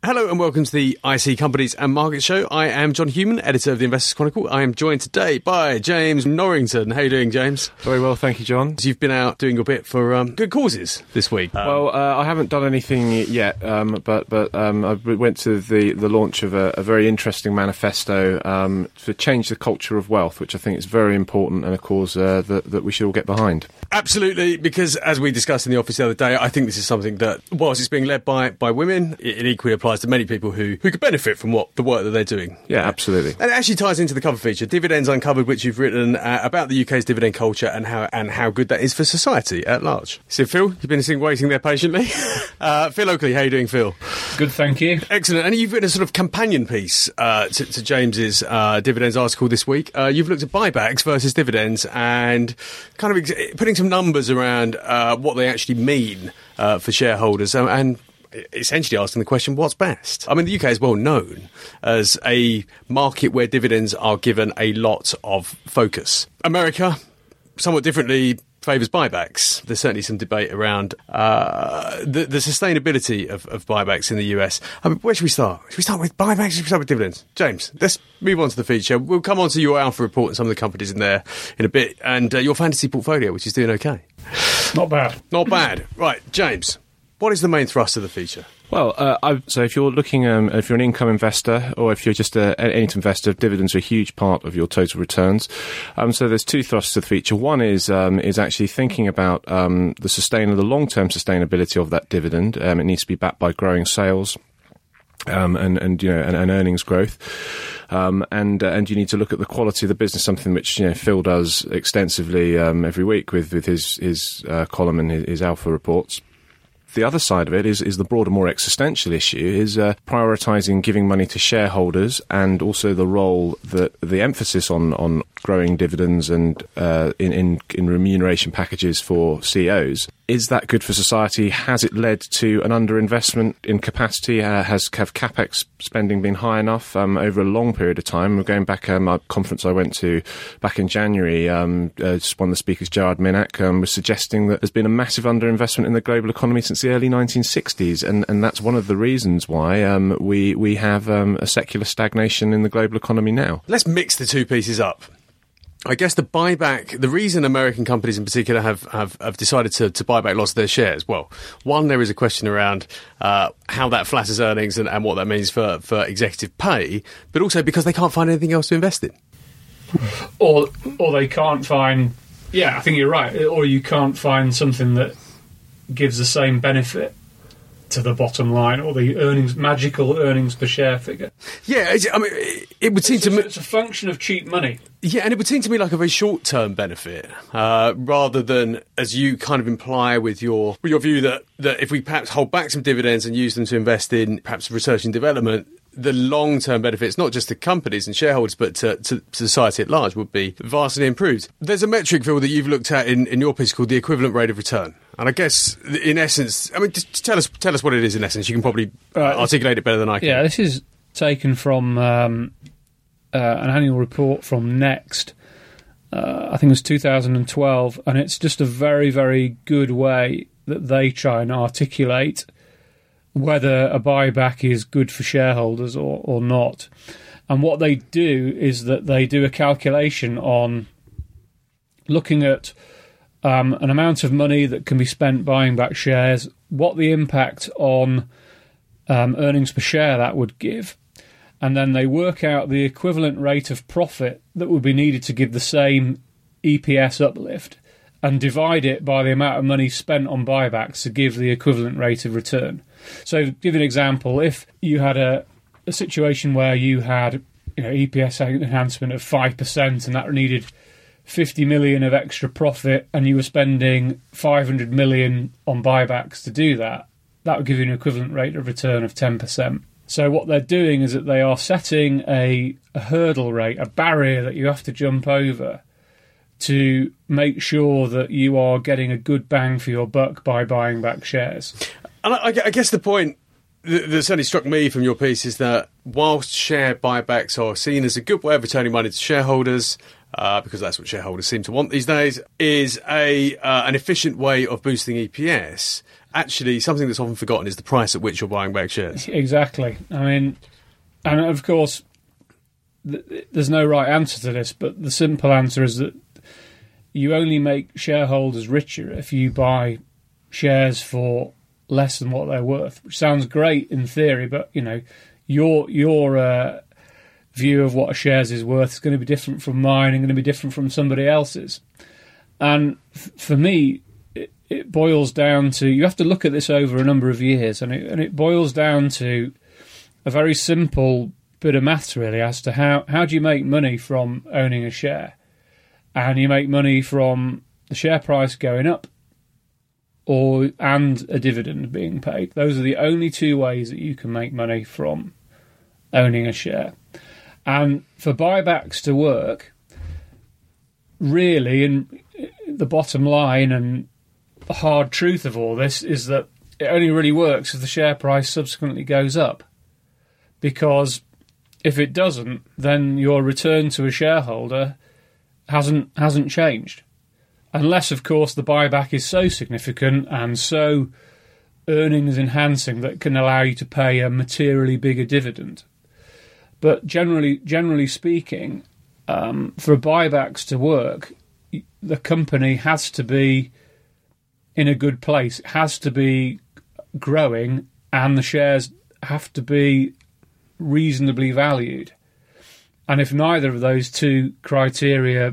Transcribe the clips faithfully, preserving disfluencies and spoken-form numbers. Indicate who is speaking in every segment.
Speaker 1: Hello and welcome to the I C Companies and Markets Show. I am John Human, editor of the Investors Chronicle. I am joined today by James Norrington. How are you doing, James?
Speaker 2: Very well, thank you, John.
Speaker 1: So you've been out doing your bit for um, good causes this week.
Speaker 2: Um, well, uh, I haven't done anything yet, um, but but um, I went to the, the launch of a, a very interesting manifesto um, to change the culture of wealth, which I think is very important and a cause uh, that, that we should all get behind.
Speaker 1: Absolutely, because as we discussed in the office the other day, I think this is something that, whilst it's being led by, by women, it, it equally applies to many people who, who could benefit from what the work that they're doing.
Speaker 2: Yeah, absolutely.
Speaker 1: And it actually ties into the cover feature, Dividends Uncovered, which you've written uh, about the U K's dividend culture and how and how good that is for society at large. So, Phil, you've been sitting waiting there patiently. uh, Phil Oakley, how are you doing, Phil?
Speaker 3: Good, thank you.
Speaker 1: Excellent. And you've written a sort of companion piece uh, to, to James's uh, dividends article this week. Uh, you've looked at buybacks versus dividends and kind of ex- putting some numbers around uh, what they actually mean uh, for shareholders um, and essentially asking the question, what's best? I mean, the U K is well known as a market where dividends are given a lot of focus. America, somewhat differently, favours buybacks. There's certainly some debate around uh, the, the sustainability of, of buybacks in the U S. I mean, where should we start? Should we start with buybacks or should we start with dividends? James, let's move on to the feature. We'll come on to your Alpha report and some of the companies in there in a bit, and uh, your fantasy portfolio, which is doing okay.
Speaker 3: Not bad.
Speaker 1: Not bad. Right, James, what is the main thrust of the feature?
Speaker 2: Well, uh, I, so if you're looking, um, if you're an income investor or if you're just a, an any investor, dividends are a huge part of your total returns. Um, so there's two thrusts to the feature. One is um, is actually thinking about um, the sustain, the long-term sustainability of that dividend. Um, it needs to be backed by growing sales. Um, and, and, you know, and, and earnings growth. Um, and, uh, and you need to look at the quality of the business, something which, you know, Phil does extensively, um, every week with, with his, his, uh, column and his, his Alpha reports. The other side of it is, is the broader, more existential issue, is uh, prioritising giving money to shareholders and also the role that the emphasis on, on growing dividends and uh, in, in, in remuneration packages for C E Os. Is that good for society? Has it led to an underinvestment in capacity? Uh, has have capex spending been high enough um, over a long period of time? We're going back um, a conference I went to back in January. Um, uh, just one of the speakers, Gerard Minack, um, was suggesting that there's been a massive underinvestment in the global economy since the early nineteen sixties, and, and that's one of the reasons why um, we we have um, a secular stagnation in the global economy now.
Speaker 1: Let's mix the two pieces up. I guess the buyback, the reason American companies in particular have, have, have decided to, to buy back lots of their shares, well, one, there is a question around uh, how that flatters earnings and, and what that means for, for executive pay, but also because they can't find anything else to invest in.
Speaker 3: Or, or they can't find, yeah, I think you're right, or you can't find something that gives the same benefit to the bottom line, or the earnings, magical earnings per share figure.
Speaker 1: Yeah, it's, I mean, it would seem
Speaker 3: it's
Speaker 1: to me
Speaker 3: it's a function of cheap money.
Speaker 1: Yeah, and it would seem to me like a very short-term benefit, uh, rather than, as you kind of imply with your with your view that that if we perhaps hold back some dividends and use them to invest in perhaps research and development, the long-term benefits, not just to companies and shareholders, but to, to society at large, would be vastly improved. There's a metric, Phil, that you've looked at in, in your piece called the equivalent rate of return. And I guess, in essence, I mean, just tell us tell us what it is in essence. You can probably uh, articulate it better than I can.
Speaker 3: Yeah, this is taken from um, uh, an annual report from Next. Uh, I think it was two thousand twelve, and it's just a very, very good way that they try and articulate whether a buyback is good for shareholders or, or not. And what they do is that they do a calculation on looking at um, an amount of money that can be spent buying back shares, what the impact on um, earnings per share that would give, and then they work out the equivalent rate of profit that would be needed to give the same E P S uplift and divide it by the amount of money spent on buybacks to give the equivalent rate of return. So, to give you an example, if you had a, a situation where you had, you know, E P S enhancement of five percent and that needed fifty million of extra profit, and you were spending five hundred million on buybacks to do that, that would give you an equivalent rate of return of ten percent. So what they're doing is that they are setting a, a hurdle rate, a barrier that you have to jump over to make sure that you are getting a good bang for your buck by buying back shares.
Speaker 1: And I, I guess the point that, that certainly struck me from your piece is that whilst share buybacks are seen as a good way of returning money to shareholders, uh, because that's what shareholders seem to want these days, is a uh, an efficient way of boosting E P S. Actually, something that's often forgotten is the price at which you're buying back shares.
Speaker 3: Exactly. I mean, and of course, th- there's no right answer to this, but the simple answer is that you only make shareholders richer if you buy shares for less than what they're worth, which sounds great in theory, but, you know, your your uh, view of what a shares is worth is going to be different from mine and going to be different from somebody else's. And f- for me, it, it boils down to, you have to look at this over a number of years, and it, and it boils down to a very simple bit of maths, really, as to how, how do you make money from owning a share? And you make money from the share price going up, or and a dividend being paid. Those are the only two ways that you can make money from owning a share. And for buybacks to work, really, and the bottom line and the hard truth of all this is that it only really works if the share price subsequently goes up. Because if it doesn't, then your return to a shareholder hasn't hasn't changed. Unless, of course, the buyback is so significant and so earnings enhancing that it can allow you to pay a materially bigger dividend. But generally, generally speaking, um, for buybacks to work, the company has to be in a good place. It has to be growing, and the shares have to be reasonably valued. And if neither of those two criteria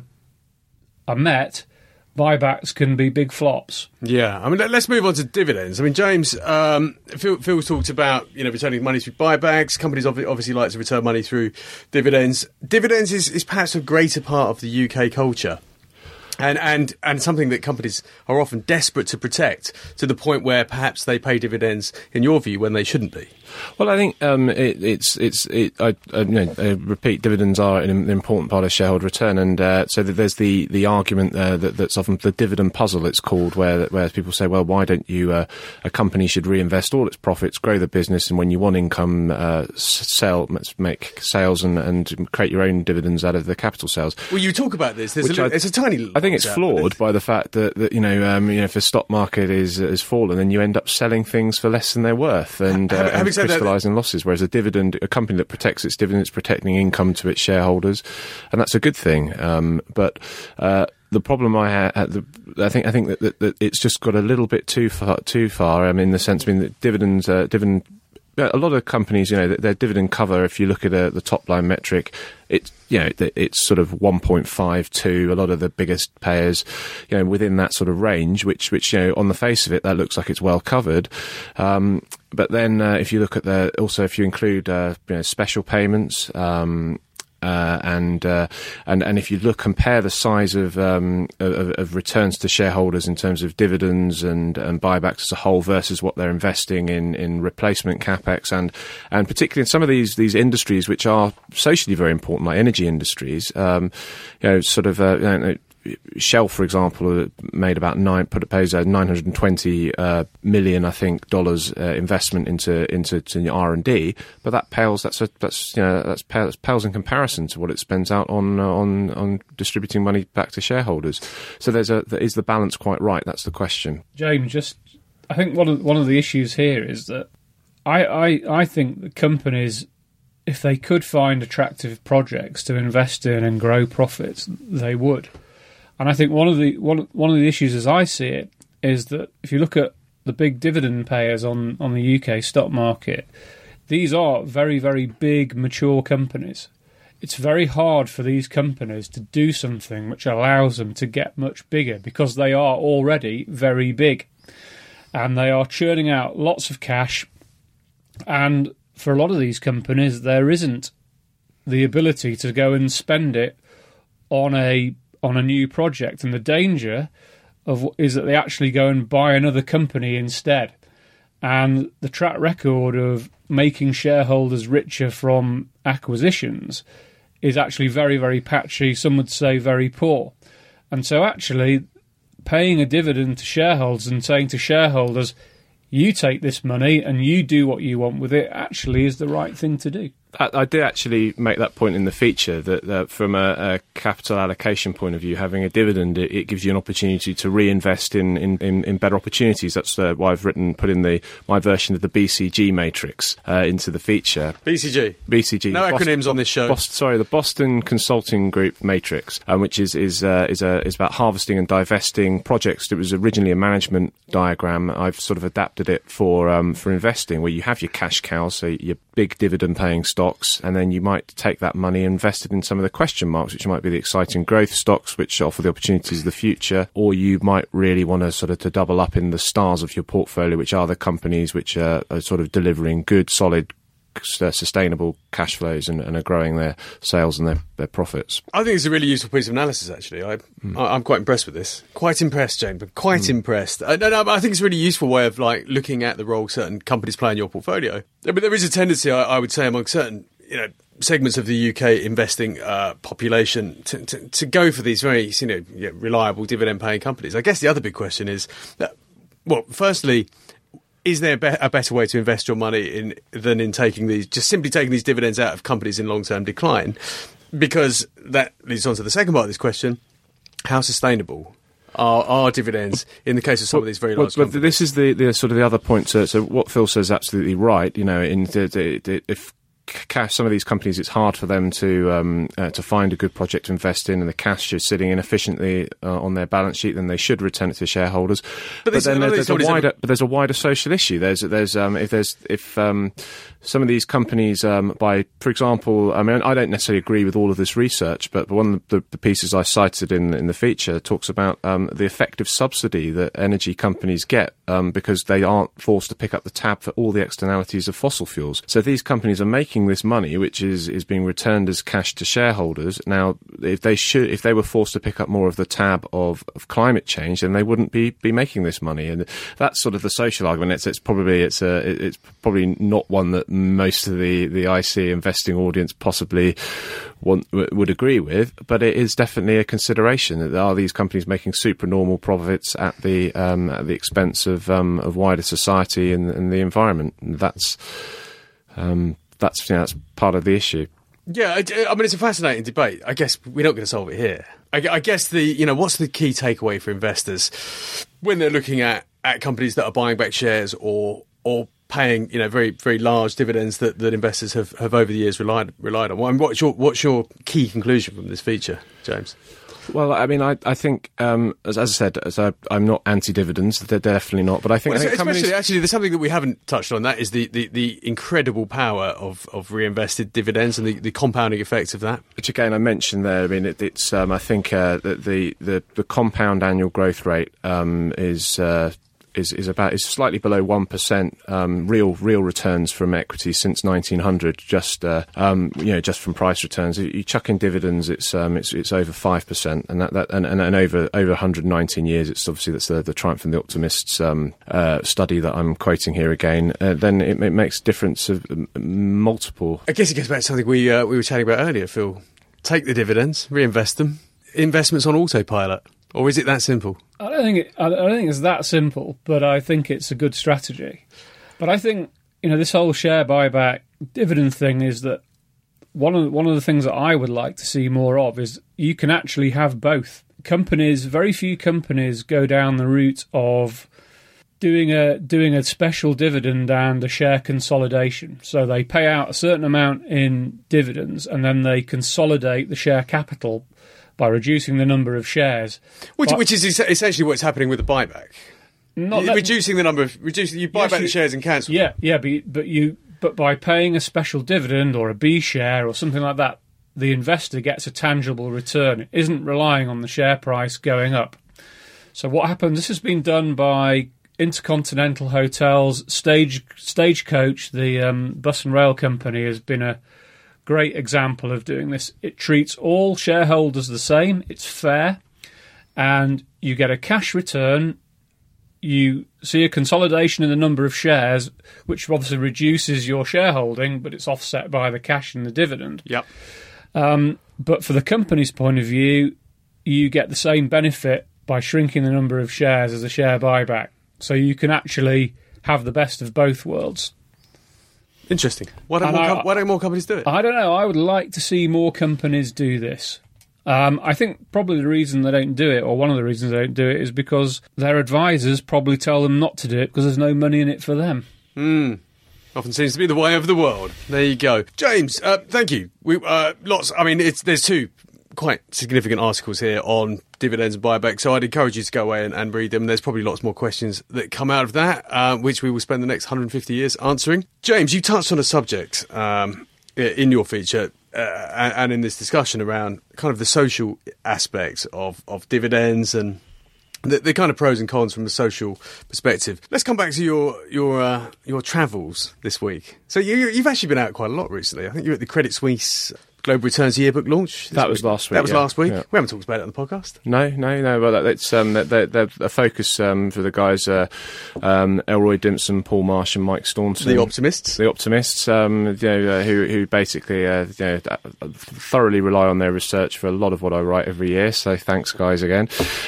Speaker 3: are met, buybacks can be big flops.
Speaker 1: Yeah, I mean, let's move on to dividends. I mean, James, um, Phil, Phil talked about, you know, returning money through buybacks. Companies obviously like to return money through dividends. Dividends is, is perhaps a greater part of the U K culture. And, and and something that companies are often desperate to protect, to the point where perhaps they pay dividends, in your view, when they shouldn't be.
Speaker 2: Well, I think um, it, it's it's it, I, I, you know, I repeat, dividends are an important part of shareholder return, and uh, so that there's the the argument uh, that, that's often the dividend puzzle, it's called, where where people say, well, why don't you uh, a company should reinvest all its profits, grow the business, and when you want income, uh, sell, make sales and, and create your own dividends out of the capital sales.
Speaker 1: Well, you talk about this. There's a,
Speaker 2: I,
Speaker 1: it's a tiny.
Speaker 2: I think it's flawed by the fact that, that you know, um, you know, if the stock market is has fallen, then you end up selling things for less than they're worth, and, uh, having, and crystallising losses. Whereas a dividend, a company that protects its dividends, protecting income to its shareholders, and that's a good thing. Um, but uh, the problem I had, I think, I think that, that, that it's just got a little bit too far. Too far. I mean, in the sense, I mean, that dividends, uh, dividend. A lot of companies, you know, their dividend cover, if you look at a, the top line metric, it's, you know, it's sort of one point five two. A lot of the biggest payers, you know, within that sort of range, which, which, you know, on the face of it, that looks like it's well covered. Um, but then, uh, if you look at the, also if you include, uh, you know, special payments, um, Uh, and uh, and and if you look, compare the size of, um, of of returns to shareholders in terms of dividends and, and buybacks as a whole versus what they're investing in, in replacement capex, and and particularly in some of these these industries which are socially very important, like energy industries, um, you know, sort of uh, you know, Shell, for example, made about nine put it pays a nine hundred and twenty uh, million, I think, dollars uh, investment into into to R and D, but that pales that's a, that's you know that's pales, pales in comparison to what it spends out on uh, on on distributing money back to shareholders. So there's a there is the balance quite right? That's the question.
Speaker 3: James, just I think one of one of the issues here is that I I, I think the companies, if they could find attractive projects to invest in and grow profits, they would. And I think one of the one one of the issues, as I see it, is that if you look at the big dividend payers on, on the U K stock market, these are very, very big, mature companies. It's very hard for these companies to do something which allows them to get much bigger, because they are already very big. And they are churning out lots of cash. And for a lot of these companies, there isn't the ability to go and spend it on a on a new project, and the danger of is that they actually go and buy another company instead. And the track record of making shareholders richer from acquisitions is actually very, very patchy, some would say very poor. And so actually paying a dividend to shareholders and saying to shareholders, you take this money and you do what you want with it, actually is the right thing to do.
Speaker 2: I, I did actually make that point in the feature that uh, from a, a capital allocation point of view, having a dividend, it, it gives you an opportunity to reinvest in, in, in, in better opportunities. That's uh, why I've written, put in the my version of the B C G matrix uh, into the feature.
Speaker 1: B C G?
Speaker 2: B C G.
Speaker 1: No
Speaker 2: Boston,
Speaker 1: acronyms on this show.
Speaker 2: Boston, sorry, the Boston Consulting Group matrix, um, which is is uh, is, uh, is about harvesting and divesting projects. It was originally a management diagram. I've sort of adapted it for um, for investing, where you have your cash cows, so your big dividend-paying stocks, and then you might take that money and invest it in some of the question marks, which might be the exciting growth stocks, which offer the opportunities of the future, or you might really want to sort of to double up in the stars of your portfolio, which are the companies which are, are sort of delivering good, solid, Uh, sustainable cash flows and, and are growing their sales and their, their profits.
Speaker 1: I think it's a really useful piece of analysis, actually. I, mm. I, I'm quite impressed with this. Quite impressed, Jane, but quite mm. impressed. I, no, no, I think it's a really useful way of like looking at the role certain companies play in your portfolio. But there is a tendency, I, I would say, among certain you know segments of the U K investing uh, population to, to, to go for these very you know yeah, reliable dividend-paying companies. I guess the other big question is, that, well, firstly, is there a better way to invest your money in than in taking these, just simply taking these dividends out of companies in long-term decline? Because that leads on to the second part of this question: how sustainable are, are dividends in the case of some
Speaker 2: well,
Speaker 1: of these very
Speaker 2: well,
Speaker 1: large companies?
Speaker 2: But this is the, the sort of the other point. So, so what Phil says is absolutely right. You know, in the, the, the, if cash, some of these companies, it's hard for them to um, uh, to find a good project to invest in, and the cash is sitting inefficiently uh, on their balance sheet. Then they should return it to shareholders. But, but then there, there's a wider, but there's a wider social issue. There's there's um, if there's if um, some of these companies, um, by for example, I mean, I don't necessarily agree with all of this research, but one of the, the pieces I cited in in the feature talks about um, the effective subsidy that energy companies get um, because they aren't forced to pick up the tab for all the externalities of fossil fuels. So these companies are making this money, which is, is being returned as cash to shareholders. Now, if they should, if they were forced to pick up more of the tab of, of climate change, then they wouldn't be, be making this money. And that's sort of the social argument. It's, it's probably it's a it's probably not one that most of the, the I C investing audience possibly want, would agree with, but it is definitely a consideration. Are these companies making supernormal profits at the um, at the expense of um, of wider society and, and the environment? And that's um, That's, you know, that's part of the issue.
Speaker 1: Yeah, I, I mean, it's a fascinating debate. I guess we're not going to solve it here. I, I guess the, you know, what's the key takeaway for investors when they're looking at, at companies that are buying back shares or or paying, you know, very very large dividends that, that investors have, have over the years relied relied on? Well, what's your what's your key conclusion from this feature, James?
Speaker 2: Well, I mean, I, I think, um, as, as I said, as I, I'm not anti-dividends. They're definitely not. But I think,
Speaker 1: well,
Speaker 2: I think
Speaker 1: especially,
Speaker 2: companies...
Speaker 1: actually, there's something that we haven't touched on. That is the, the, the incredible power of, of reinvested dividends and the, the compounding effects of that.
Speaker 2: Which again, I mentioned there. I mean, it, it's. Um, I think uh, that the, the the compound annual growth rate um, is. Uh, Is, is about is slightly below one percent um, real real returns from equity since nineteen hundred. Just uh, um, you know, just from price returns. You chuck in dividends, it's um, it's it's over five percent, and that, that and, and, and over over one hundred nineteen years, it's obviously that's the, the Triumph and the Optimists um, uh, study that I'm quoting here again. Uh, then it, it makes a difference of multiple.
Speaker 1: I guess it goes back to something we uh, we were chatting about earlier, Phil. Take the dividends, reinvest them. Investments on autopilot. Or is it that simple? I
Speaker 3: don't think it, I don't think it's that simple, but I think it's a good strategy. But I think, you know, this whole share buyback dividend thing is that one of one of the things that I would like to see more of is you can actually have both. Companies, very few companies go down the route of doing a doing a special dividend and a share consolidation. So they pay out a certain amount in dividends and then they consolidate the share capital by reducing the number of shares.
Speaker 1: Which,
Speaker 3: but,
Speaker 1: which is essentially what's happening with the buyback.
Speaker 3: Not
Speaker 1: that, reducing the number of... reducing You buy yes, back you, the shares and cancel
Speaker 3: Yeah,
Speaker 1: them.
Speaker 3: yeah, but, you, but, you, but by paying a special dividend or a B share or something like that, the investor gets a tangible return. It isn't relying on the share price going up. So what happens... This has been done by Intercontinental Hotels, Stage Stagecoach, the um, bus and rail company, has been a great example of doing this. It treats all shareholders the same. It's fair. And you get a cash return. You see a consolidation in the number of shares, which obviously reduces your shareholding, but it's offset by the cash and the dividend.
Speaker 1: Yep.
Speaker 3: Um, but for the company's point of view, you get the same benefit by shrinking the number of shares as a share buyback. So you can actually have the best of both worlds.
Speaker 1: Interesting. Why don't,
Speaker 3: And
Speaker 1: more,
Speaker 3: I-
Speaker 1: com- why don't more companies do it?
Speaker 3: I don't know. I would like to see more companies do this. Um, I think probably the reason they don't do it, or one of the reasons they don't do it, is because their advisors probably tell them not to do it because there's no money in it for them.
Speaker 1: Hmm. Often seems to be the way of the world. There you go. James, uh, thank you. We uh, lots. I mean, it's there's two quite significant articles here on dividends and buybacks, so I'd encourage you to go away and, and read them. There's probably lots more questions that come out of that, uh, which we will spend the next one hundred fifty years answering. James, you touched on a subject um, in your feature uh, and, and in this discussion around kind of the social aspects of, of dividends and the, the kind of pros and cons from a social perspective. Let's come back to your your uh, your travels this week. So you, you've actually been out quite a lot recently. I think you're at the Credit Suisse Global Returns Yearbook launch.
Speaker 2: That was last week.
Speaker 1: That was
Speaker 2: yeah.
Speaker 1: last week.
Speaker 2: Yeah.
Speaker 1: We haven't talked about it on the podcast.
Speaker 2: No, no, no. Well, it's um, they're, they're a focus um, for the guys, uh, um, Elroy Dimpson, Paul Marsh, and Mike Staunton.
Speaker 1: The optimists.
Speaker 2: The optimists, um, you know, uh, who who basically uh, you know, thoroughly rely on their research for a lot of what I write every year. So thanks, guys, again.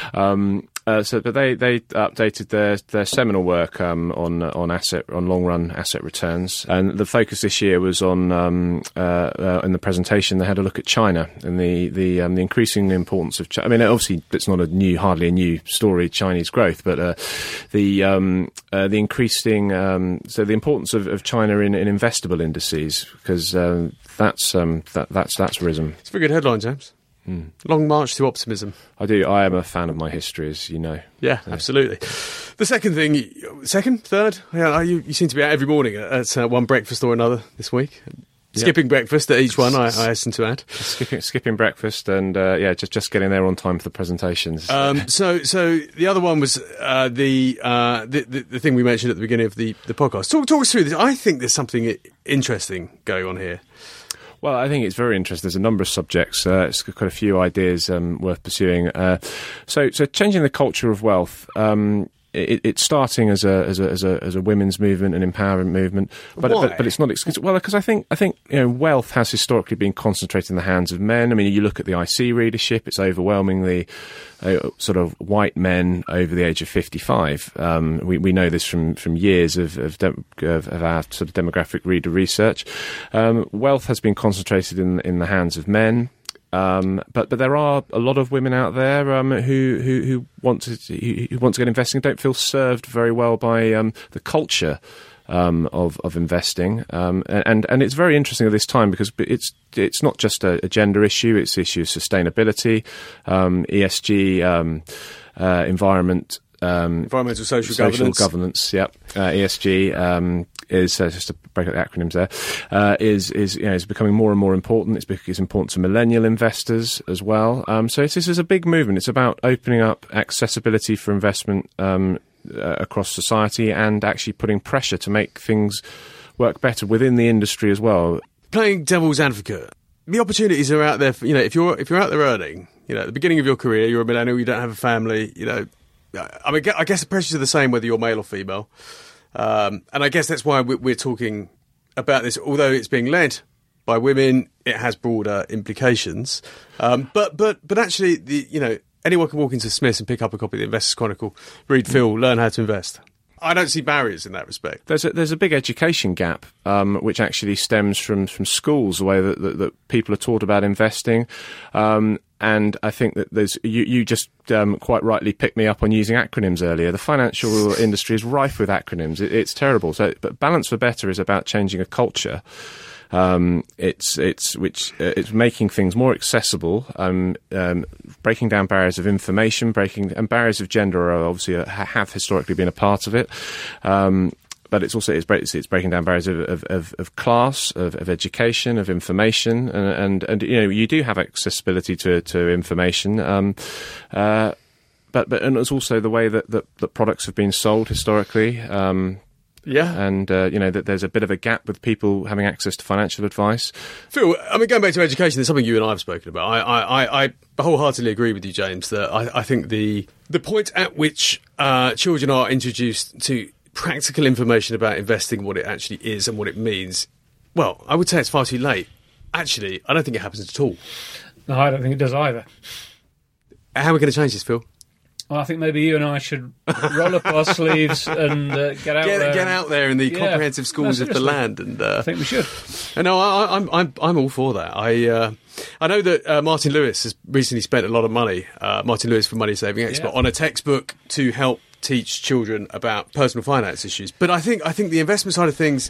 Speaker 2: Um, Uh, so, but they, they updated their, their seminal work um, on on asset on long run asset returns, and the focus this year was on um, uh, uh, in the presentation they had a look at China and the the, um, the increasing importance of China. I mean, obviously it's not a new, hardly a new story, Chinese growth, but uh, the um, uh, the increasing um, so the importance of, of China in, in investable indices, because um, that's um, that, that's that's risen.
Speaker 1: It's a very good headline, James.
Speaker 2: Mm.
Speaker 1: Long march to optimism.
Speaker 2: I do. I am a fan of my history, as you know.
Speaker 1: Yeah, yeah. Absolutely. The second thing, second, third, yeah, you, you seem to be out every morning at, at uh, one breakfast or another this week. Skipping yep. breakfast at each one, I, I hasten to add.
Speaker 2: Skipping, skipping breakfast and uh, yeah, just just getting there on time for the presentations.
Speaker 1: Um, so, so the other one was uh, the, uh, the the the thing we mentioned at the beginning of the, the podcast. Talk talk us through this. I think there's something interesting going on here.
Speaker 2: Well, I think it's very interesting. There's a number of subjects. Uh, it's got quite a few ideas um, worth pursuing. Uh, so, so changing the culture of wealth. Um, it, it's starting as a as a as a as a women's movement, an empowerment movement, but
Speaker 1: Why?
Speaker 2: but, but it's not exclusive. Well, because I think I think you know wealth has historically been concentrated in the hands of men. I mean, you look at the I C readership; it's overwhelmingly uh, sort of white men over the age of fifty-five. Um, we we know this from from years of of, de- of of our sort of demographic reader research. Um, wealth has been concentrated in in the hands of men. Um, but but there are a lot of women out there um, who, who who want to who want to get investing, don't feel served very well by um, the culture um, of of investing, um, and and it's very interesting at this time because it's it's not just a, a gender issue; it's the issue of sustainability, um, E S G, um, uh, environment. Um,
Speaker 1: Environmental social,
Speaker 2: social
Speaker 1: governance.
Speaker 2: governance, yep. Uh, E S G um, is uh, just to break up the acronyms there. Uh, is is you know is becoming more and more important. It's, it's important to millennial investors as well. Um, so it's, this is a big movement. It's about opening up accessibility for investment um, uh, across society and actually putting pressure to make things work better within the industry as well.
Speaker 1: Playing devil's advocate, the opportunities are out there. For, you know, if you're if you're out there earning, you know, at the beginning of your career, you're a millennial, you don't have a family, you know. I mean, I guess the pressures are the same whether you're male or female. Um, and I guess that's why we're talking about this. Although it's being led by women, it has broader implications. Um, but but but actually, the you know, anyone can walk into Smith's and pick up a copy of the Investors Chronicle, read Phil, learn how to invest. I don't see barriers in that respect.
Speaker 2: There's a, there's a big education gap, um, which actually stems from, from schools, the way that, that, that people are taught about investing. Um, and I think that there's you, you just um, quite rightly picked me up on using acronyms earlier. The financial industry is rife with acronyms. It, it's terrible. So, but Balance for Better is about changing a culture. Um, it's it's which uh, it's making things more accessible, um, um, breaking down barriers of information, breaking and barriers of gender are obviously a, have historically been a part of it. Um, but it's also it's, it's, it's breaking down barriers of, of, of, of class, of, of education, of information, and, and and you know you do have accessibility to to information. Um, uh, but but and it's also the way that, that, that products have been sold historically. Um,
Speaker 1: Yeah.
Speaker 2: And, uh, you know, that there's a bit of a gap with people having access to financial advice.
Speaker 1: Phil, I mean, going back to education, there's something you and I have spoken about. I, I, I wholeheartedly agree with you, James, that I, I think the the point at which uh, children are introduced to practical information about investing, what it actually is and what it means, well, I would say it's far too late. Actually, I don't think it happens at all.
Speaker 3: No, I don't think it does either.
Speaker 1: How are we going to change this, Phil?
Speaker 3: Well, I think maybe you and I should roll up our sleeves and uh, get out
Speaker 1: get,
Speaker 3: there.
Speaker 1: Get out there in the
Speaker 3: yeah.
Speaker 1: comprehensive schools
Speaker 3: no,
Speaker 1: of the land. And uh,
Speaker 3: I think we should.
Speaker 1: And no, I, I'm I'm I'm all for that. I uh, I know that uh, Martin Lewis has recently spent a lot of money. Uh, Martin Lewis from Money Saving Expert
Speaker 3: Yeah.
Speaker 1: on a textbook to help teach children about personal finance issues. But I think I think the investment side of things.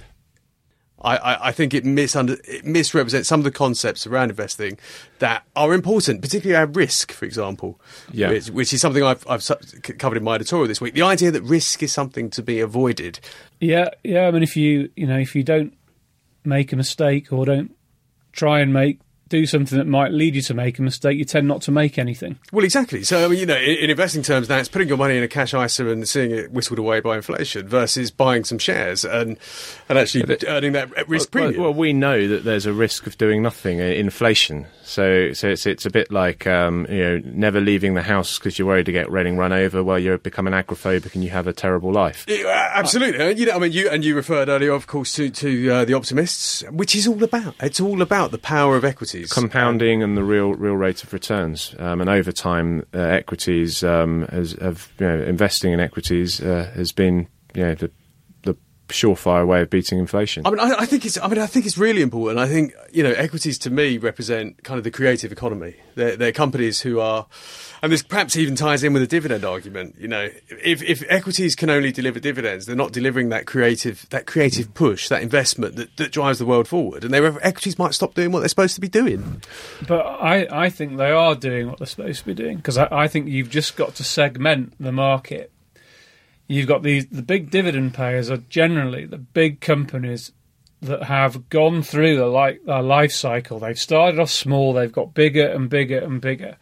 Speaker 1: I, I, I think it, misunder, it misrepresents some of the concepts around investing that are important, particularly around risk, for example,
Speaker 2: Yeah.
Speaker 1: which, which is something I've, I've su- covered in my editorial this week. The idea that risk is something to be avoided.
Speaker 3: Yeah, yeah. I mean, if you you know if you don't make a mistake or don't try and make do something that might lead you to make a mistake, you tend not to make anything.
Speaker 1: Well, exactly. So, I mean, you know, in, in investing terms, now it's putting your money in a cash I S A and seeing it whistled away by inflation versus buying some shares and and actually
Speaker 2: But it-
Speaker 1: earning that risk
Speaker 2: Well,
Speaker 1: premium.
Speaker 2: well, we know that there's a risk of doing nothing, uh, inflation. So, so it's it's a bit like um, you know, never leaving the house because you're worried to get raining run over. Well, you become an agoraphobic and you have a terrible life.
Speaker 1: Yeah, absolutely. Uh, you know, I mean, you and you referred earlier, of course, to to uh, the optimists, which is all about. It's all about the power of equities,
Speaker 2: Compounding and the real real rate of returns, um, and over time, uh, equities um, has have you know, investing in equities uh, has been you know the the surefire way of beating inflation.
Speaker 1: I mean, I, I think it's. I mean, I think it's really important. I think you know, equities to me represent kind of the creative economy. They're, they're companies who are, and this perhaps even ties in with the dividend argument. You know, if if equities can only deliver dividends, they're not delivering that creative that creative push, that investment that, that drives the world forward. And their equities might stop doing what they're supposed to be doing.
Speaker 3: But I, I think they are doing what they're supposed to be doing, because I, I think you've just got to segment the market. You've got these the big dividend payers are generally the big companies that have gone through the like their life cycle. They've started off small, they've got bigger and bigger and bigger,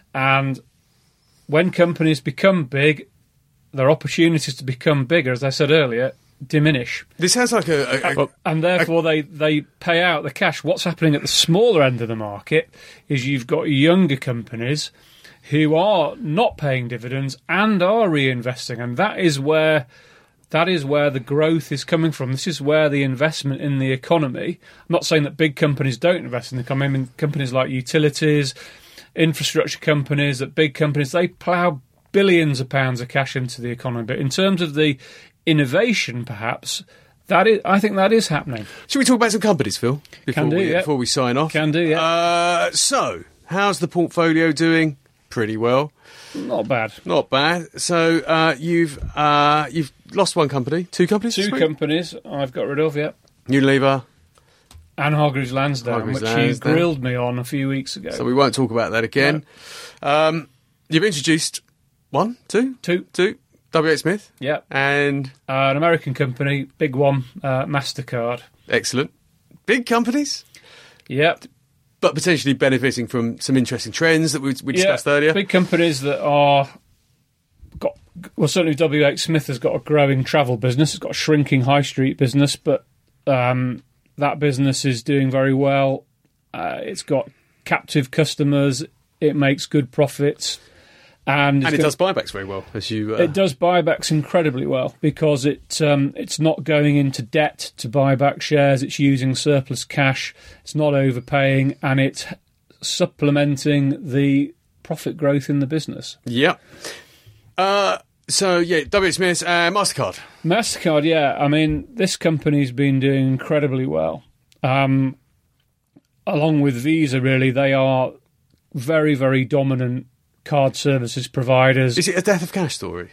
Speaker 3: and when companies become big, their opportunities to become bigger, as I said earlier, diminish.
Speaker 1: This sounds like a, a, a
Speaker 3: And therefore, they, they pay out the cash. What's happening at the smaller end of the market is you've got younger companies who are not paying dividends and are reinvesting, and that is where that is where the growth is coming from. This is where the investment in the economy. I'm not saying that big companies don't invest in the economy. I mean, companies like utilities, infrastructure companies, that big companies, they plough billions of pounds of cash into the economy. But in terms of the innovation, perhaps, that is, I think that is happening.
Speaker 1: Should we talk about some companies, Phil? Before
Speaker 3: Can do,
Speaker 1: we,
Speaker 3: yeah.
Speaker 1: Before we sign off.
Speaker 3: Can do, yeah.
Speaker 1: Uh, so, how's the portfolio doing? Pretty well.
Speaker 3: Not bad.
Speaker 1: Not bad. So, uh, you've uh, you've lost one company. Two companies?
Speaker 3: Two
Speaker 1: this week?
Speaker 3: companies I've got rid of, yeah.
Speaker 1: Unilever.
Speaker 3: And Hargreaves Lansdown,
Speaker 1: Hargreaves
Speaker 3: which
Speaker 1: Lansdown.
Speaker 3: he grilled me on a few weeks ago.
Speaker 1: So we won't talk about that again. Um, you've introduced one, two,
Speaker 3: Two.
Speaker 1: two, W H Smith.
Speaker 3: Yeah.
Speaker 1: And
Speaker 3: Uh, an American company, big one, uh, MasterCard.
Speaker 1: excellent. Big companies,
Speaker 3: Yep.
Speaker 1: but potentially benefiting from some interesting trends that we, we discussed
Speaker 3: yeah,
Speaker 1: earlier.
Speaker 3: Big companies that are got well, certainly W H Smith has got a growing travel business. It's got a shrinking high street business, but um, that business is doing very well. Uh, it's got captive customers. It makes good profits, and,
Speaker 1: And it
Speaker 3: got-
Speaker 1: does buybacks very well, as you... Uh,
Speaker 3: It does buybacks incredibly well because it um, it's not going into debt to buy back shares. It's using surplus cash. It's not overpaying, and it's supplementing the profit growth in the business.
Speaker 1: Yeah. Uh, so, yeah, W H Smith and MasterCard.
Speaker 3: MasterCard, yeah. I mean, this company's been doing incredibly well. Um, along with Visa, really, they are very, very dominant card services providers.
Speaker 1: Is it a death of cash story?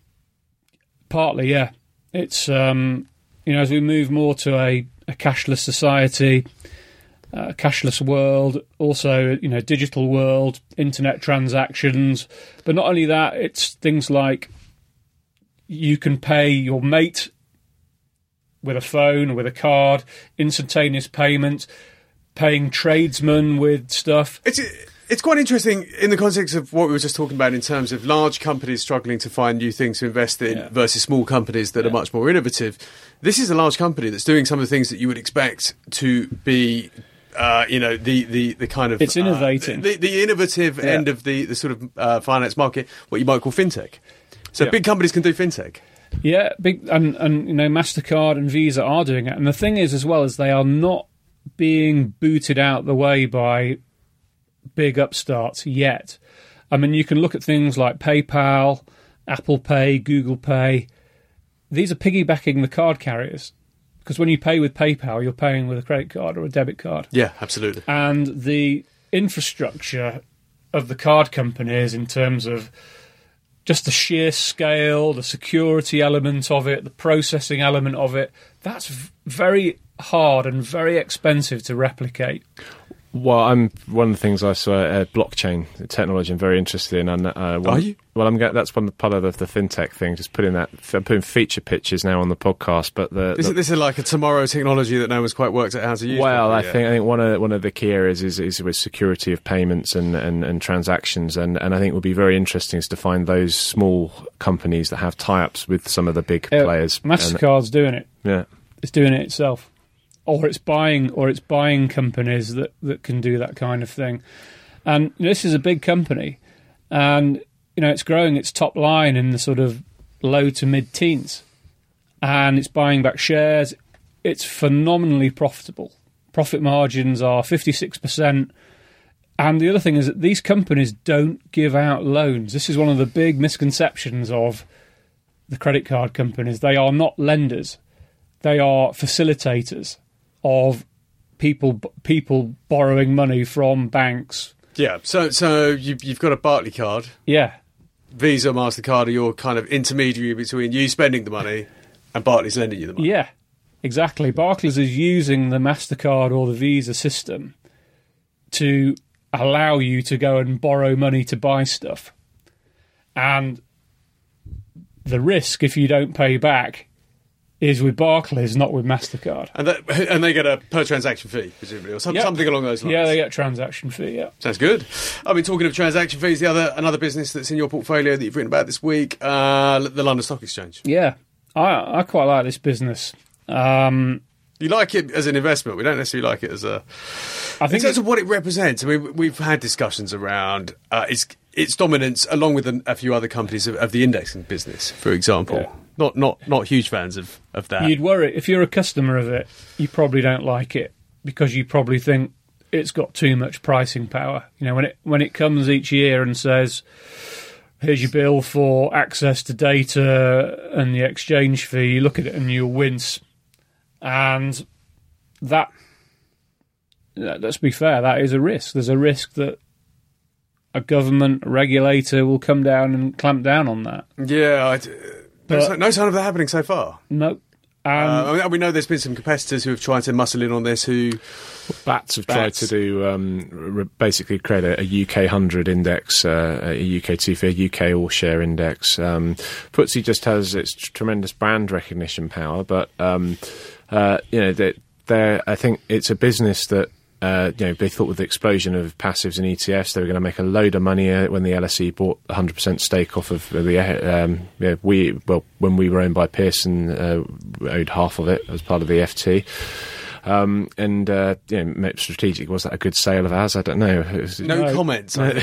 Speaker 3: Partly, yeah. It's, um, you know, as we move more to a, a cashless society, a uh, cashless world, also, you know, digital world, internet transactions. But not only that, it's things like you can pay your mate with a phone, with a card, instantaneous payment, paying tradesmen with stuff.
Speaker 1: It's it's quite interesting in the context of what we were just talking about in terms of large companies struggling to find new things to invest in
Speaker 3: Yeah.
Speaker 1: versus small companies that
Speaker 3: Yeah.
Speaker 1: are much more innovative. This is a large company that's doing some of the things that you would expect to be, uh, you know, the, the, the kind of...
Speaker 3: It's innovating.
Speaker 1: Uh, the, the innovative
Speaker 3: Yeah.
Speaker 1: end of the, the sort of uh, finance market, what you might call fintech. So
Speaker 3: Yeah.
Speaker 1: big companies can do fintech.
Speaker 3: Yeah, big and, and you know, MasterCard and Visa are doing it. And the thing is, as well, is they are not being booted out the way by big upstarts yet. I mean, you can look at things like PayPal, Apple Pay, Google Pay. These are piggybacking the card carriers. Because when you pay with PayPal, you're paying with a credit card or a debit card.
Speaker 1: Yeah, absolutely.
Speaker 3: And the infrastructure of the card companies in terms of just the sheer scale, the security element of it, the processing element of it, that's v- very hard and very expensive to replicate.
Speaker 2: Well, I'm one of the things I saw uh, blockchain technology. I'm very interested in. And uh, one,
Speaker 1: are you?
Speaker 2: Well, I'm get, that's one part of the, the fintech thing. Just putting that, I'm putting feature pitches now on the podcast. But the,
Speaker 1: This,
Speaker 2: the
Speaker 1: is, this is like a tomorrow technology that no one's quite worked out how to use.
Speaker 2: well, I
Speaker 1: yet.
Speaker 2: think I think one of one of the key areas is, is with security of payments and, and, and transactions, and, and I think it will be very interesting is to find those small companies that have tie-ups with some of the big
Speaker 3: Uh,
Speaker 2: players.
Speaker 3: MasterCard's doing it.
Speaker 2: And, yeah.
Speaker 3: It's doing it itself. Or it's buying, or it's buying companies that, that can do that kind of thing. And you know, this is a big company, and you know it's growing its top line in the sort of low to mid teens, and it's buying back shares. It's phenomenally profitable. Profit margins are fifty-six percent. And the other thing is that these companies don't give out loans. This is one of the big misconceptions of the credit card companies. They are not lenders. They are facilitators of people people borrowing money from banks.
Speaker 1: Yeah, so so you, you've got a Barclay card.
Speaker 3: Yeah,
Speaker 1: Visa, MasterCard are your kind of intermediary between you spending the money and Barclays lending you the money.
Speaker 3: yeah, exactly. Barclays is using the MasterCard or the Visa system to allow you to go and borrow money to buy stuff. And the risk, if you don't pay back, is with Barclays, not with MasterCard.
Speaker 1: And that, and they get a per transaction fee, presumably, or some,
Speaker 3: Yep.
Speaker 1: something along those lines.
Speaker 3: Yeah, they get a transaction fee, yeah.
Speaker 1: Sounds good. I mean, talking of transaction fees, the other another business that's in your portfolio that you've written about this week, uh, the London Stock Exchange.
Speaker 3: Yeah, I, I quite like this business. Um,
Speaker 1: You like it as an investment. We don't necessarily like it as a...
Speaker 3: I
Speaker 1: In
Speaker 3: think
Speaker 1: terms
Speaker 3: it-
Speaker 1: of what it represents, I mean, we've had discussions around uh, its its dominance, along with a, a few other companies of, of the indexing business, for example.
Speaker 3: Yeah.
Speaker 1: Not not not huge fans of, of that.
Speaker 3: You'd worry, if you're a customer of it, you probably don't like it because you probably think it's got too much pricing power. You know, when it when it comes each year and says, here's your bill for access to data and the exchange fee, you look at it and you'll wince. And that, let's be fair, that is a risk. There's a risk that a government, a regulator will come down and clamp down on that.
Speaker 1: Yeah, I, no,
Speaker 3: But-
Speaker 1: si- no sign of that happening so far.
Speaker 3: No. Um,
Speaker 1: Uh, I mean, we know there's been some competitors who have tried to muscle in on this who...
Speaker 2: Bats have tried
Speaker 1: Bats.
Speaker 2: to do um, re- basically create a, a U K one hundred index, uh, a U K two fifty, a U K all share index. Um, F T S E just has its tr- tremendous brand recognition power, but um, uh, you know, they, they're, I think it's a business that. Uh, you know, they thought with the explosion of passives and E T Fs, they were going to make a load of money uh, when the L S E bought one hundred percent stake off of the. Um, yeah, we well, when we were owned by Pearson, uh, we owed half of it as part of the F T. Um, and uh, you know, strategic, was that a good sale of ours? I don't know. It was-
Speaker 1: No,
Speaker 3: No.
Speaker 1: comments. I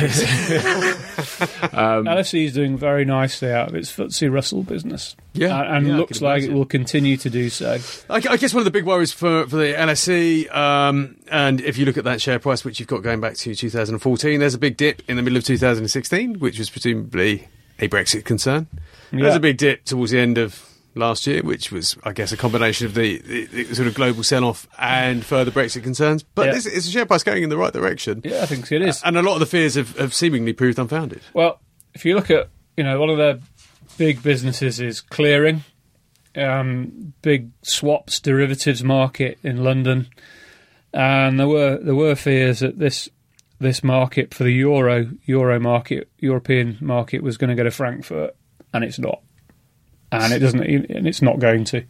Speaker 1: think.
Speaker 3: L S E is doing very nicely out of its F T S E Russell business.
Speaker 1: Yeah,
Speaker 3: and, and
Speaker 1: yeah, I
Speaker 3: looks
Speaker 1: can
Speaker 3: like it
Speaker 1: imagine.
Speaker 3: will continue to do so.
Speaker 1: I, I guess one of the big worries for, for the L S E, um, and if you look at that share price, which you've got going back to two thousand fourteen, there's a big dip in the middle of two thousand sixteen, which was presumably a Brexit concern.
Speaker 3: Yeah.
Speaker 1: There's a big dip towards the end of last year, which was, I guess, a combination of the, the, the sort of global sell-off and further Brexit concerns. But
Speaker 3: Yeah.
Speaker 1: this is a share price going in the right direction.
Speaker 3: Yeah, I think it is.
Speaker 1: And a lot of the fears have, have seemingly proved unfounded.
Speaker 3: Well, if you look at, you know, one of their big businesses is clearing, um, big swaps derivatives market in London, and there were there were fears that this this market for the euro euro market European market was going to go to Frankfurt, and it's not, and it doesn't, and it's not going to,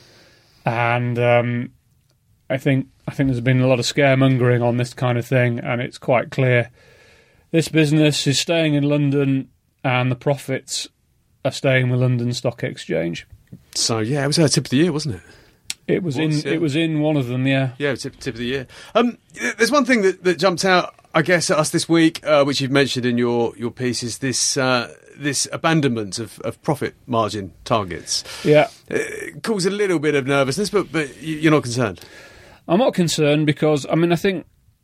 Speaker 3: and um, I think I think there's been a lot of scaremongering on this kind of thing, and it's quite clear this business is staying in London, and the profits are staying with London Stock Exchange.
Speaker 1: So, yeah, it was our tip of the year, wasn't it?
Speaker 3: It was,
Speaker 1: Was,
Speaker 3: in
Speaker 1: yeah.
Speaker 3: it was in one of them, yeah.
Speaker 1: Yeah, tip, tip of the year. Um, there's one thing that, that jumped out, I guess, at us this week, uh, which you've mentioned in your, your piece, is this uh, this abandonment of, of profit margin targets.
Speaker 3: Yeah.
Speaker 1: It caused a little bit of nervousness, but but you- you're not concerned.
Speaker 3: I'm not concerned because, I mean, I think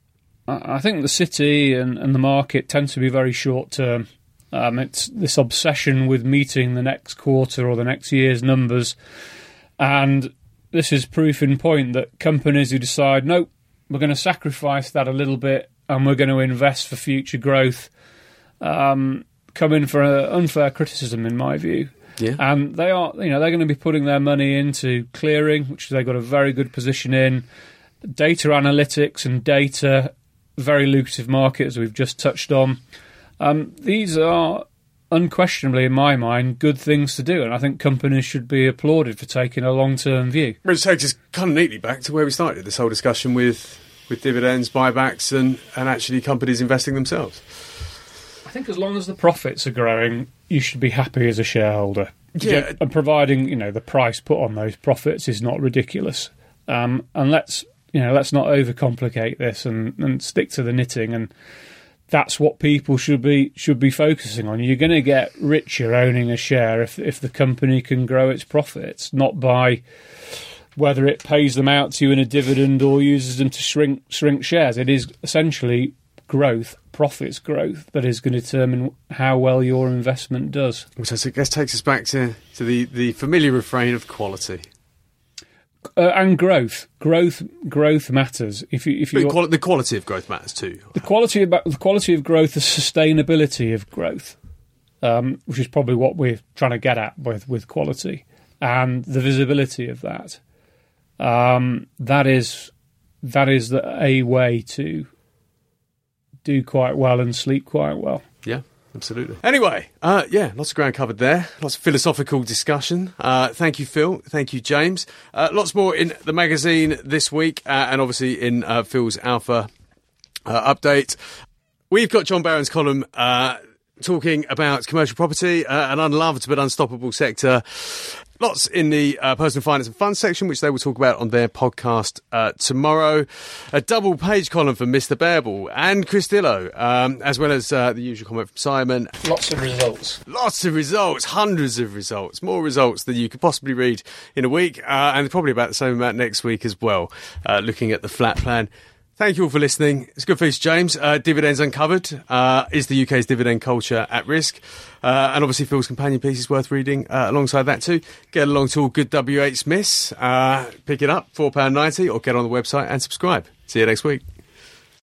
Speaker 3: I think the city and, and the market tend to be very short term. Um, it's this obsession with meeting the next quarter or the next year's numbers. And this is proof in point that companies who decide, nope, we're going to sacrifice that a little bit and we're going to invest for future growth, um, come in for an unfair criticism, in my view.
Speaker 1: Yeah.
Speaker 3: And they are, you know, they're going to be putting their money into clearing, which they've got a very good position in, data analytics and data, very lucrative market, as we've just touched on. Um, these are unquestionably, in my mind, good things to do, and I think companies should be applauded for taking a long-term view.
Speaker 1: Which takes us kind of neatly back to where we started this whole discussion with, with dividends, buybacks, and, and actually companies investing themselves.
Speaker 3: I think as long as the profits are growing, you should be happy as a shareholder.
Speaker 1: Yeah.
Speaker 3: And providing, you know, the price put on those profits is not ridiculous. Um, and let's, you know, let's not overcomplicate this and, and stick to the knitting. And that's what people should be should be focusing on. You're going to get richer owning a share if if the company can grow its profits, not by whether it pays them out to you in a dividend or uses them to shrink shrink shares. It is essentially growth, profits growth, that is going to determine how well your investment does.
Speaker 1: Which I guess takes us back to, to the, the familiar refrain of quality.
Speaker 3: Uh, and growth, growth, growth matters. If you, if you,
Speaker 1: quali- the quality of growth matters too.
Speaker 3: The quality of the quality of growth, the sustainability of growth, um, which is probably what we're trying to get at with with quality, and the visibility of that. Um, that is that is the, a way to do quite well and sleep quite well.
Speaker 1: Yeah. Absolutely. Anyway, uh, yeah, lots of ground covered there. Lots of philosophical discussion. Uh, thank you, Phil. Thank you, James. Uh, lots more in the magazine this week, uh, and obviously in uh, Phil's Alpha uh, update. We've got John Barron's column uh, talking about commercial property, uh, an unloved but unstoppable sector. Lots in the uh, personal finance and funds section, which they will talk about on their podcast uh, tomorrow. A double page column from Mister Bearable and Chris Dillow, um, as well as uh, the usual comment from Simon.
Speaker 3: Lots of results.
Speaker 1: Lots of results, hundreds of results, more results than you could possibly read in a week, uh, and probably about the same amount next week as well, uh, looking at the flat plan. Thank you all for listening. It's a good feast, James. Uh, Dividends Uncovered. Uh, is the U K's dividend culture at risk? Uh, and obviously Phil's companion piece is worth reading uh, alongside that too. Get along to all good W H Smiths. Uh, pick it up, four pounds ninety, or get on the website and subscribe. See you next week.